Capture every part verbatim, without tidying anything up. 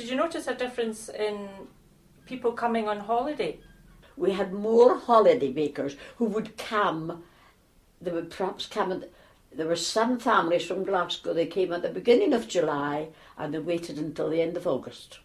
did you notice a difference in people coming on holiday? We had more holiday makers who would come. They would perhaps come. At, there were some families from Glasgow. They came at the beginning of July and they waited until the end of August.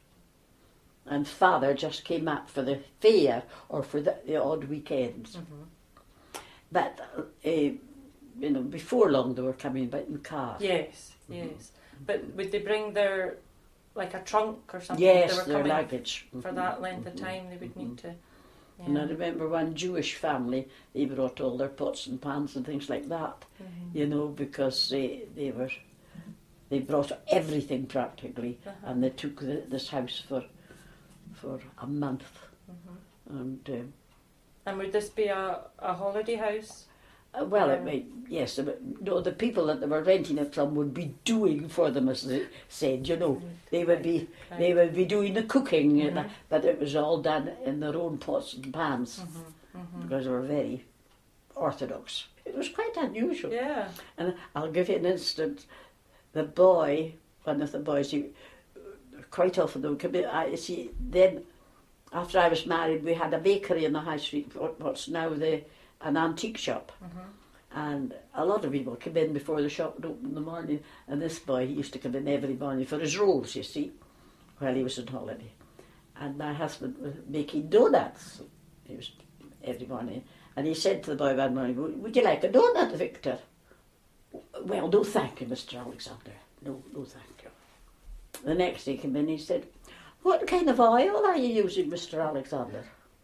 And Father just came up for the fair or for the, the odd weekends. Mm-hmm. But uh, you know, before long they were coming by in cars. Yes, yes. Mm-hmm. But would they bring their, like a trunk or something? Yes, they were their coming luggage. For mm-hmm. that length of mm-hmm. time, they would mm-hmm. need to. Yeah. And I remember one Jewish family, they brought all their pots and pans and things like that, mm-hmm. you know, because they they were, they brought everything practically, uh-huh. and they took the, this house for for a month. Mm-hmm. And um, and would this be a, a holiday house? Uh, well, it may, yes, no, the people that they were renting it from would be doing for them, as they said, you know. They would be right. they would be doing the cooking, mm-hmm. and, but it was all done in their own pots and pans, mm-hmm. Mm-hmm. because they were very orthodox. It was quite unusual. Yeah. And I'll give you an instance. The boy, one of the boys, he, quite often they would come in, I see, then after I was married, we had a bakery in the high street, what's now the an antique shop, mm-hmm. and a lot of people come in before the shop would open in the morning, and this boy, he used to come in every morning for his rolls, you see, while he was on holiday. And my husband was making donuts, he was every morning, and he said to the boy one morning, "Would you like a donut, Victor?" "Well, no thank you, Mister Alexander, no, no thank you." The next day he came in, he said, "What kind of oil are you using, Mister Alexander?"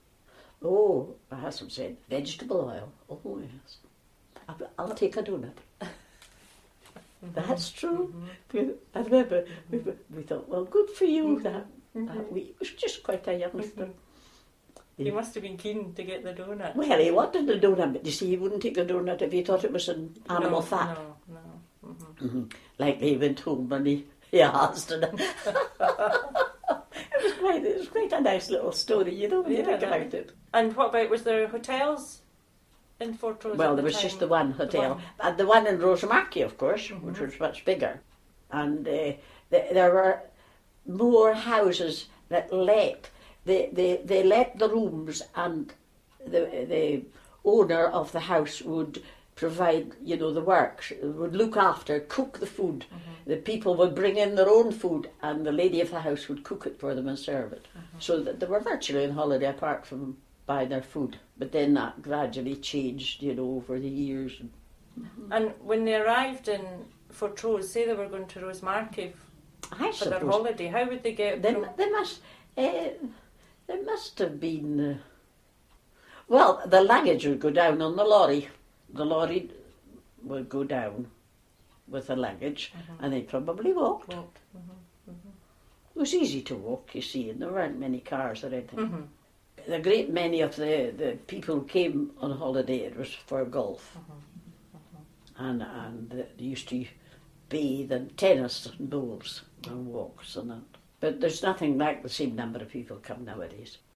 "Oh," my husband said, "vegetable oil." "Oh, yes. I'll, I'll take a donut." Mm-hmm. That's true. Mm-hmm. I remember we, we thought, well, good for you. Mm-hmm. That, mm-hmm. that we, he was just quite a youngster. Mm-hmm. He must have been keen to get the donut. Well, he wanted the donut, but you see, he wouldn't take a donut if he thought it was an animal no, fat. No, no. Mm-hmm. Mm-hmm. Like he went home and he, he asked her. It was quite, it was quite a nice little story, you know, when yeah, you think about it. And what about, was there hotels in Fortrose? Well, at there the was time? just the one hotel. The one. And the one in Rosemarkie, of course, mm-hmm. which was much bigger. And uh, th- there were more houses that let. They, they, they let the rooms, and the, the owner of the house would provide, you know, the work, would look after, cook the food. Mm-hmm. The people would bring in their own food, and the lady of the house would cook it for them and serve it. Mm-hmm. So that they were virtually on holiday apart from buying their food. But then that gradually changed, you know, over the years. Mm-hmm. And when they arrived in Fortrose, say they were going to Rosemarkie I for suppose their holiday, how would they get they, from... they must uh, they must have been uh, well, the luggage would go down on the lorry. The lorry would go down with the luggage, mm-hmm. and they probably walked. walked. Mm-hmm. Mm-hmm. It was easy to walk, you see, and there weren't many cars or anything. Mm-hmm. A great many of the, the people who came on holiday, it was for golf. Mm-hmm. Mm-hmm. And, and they used to bathe and tennis and bowls and walks and that. But there's nothing like the same number of people come nowadays.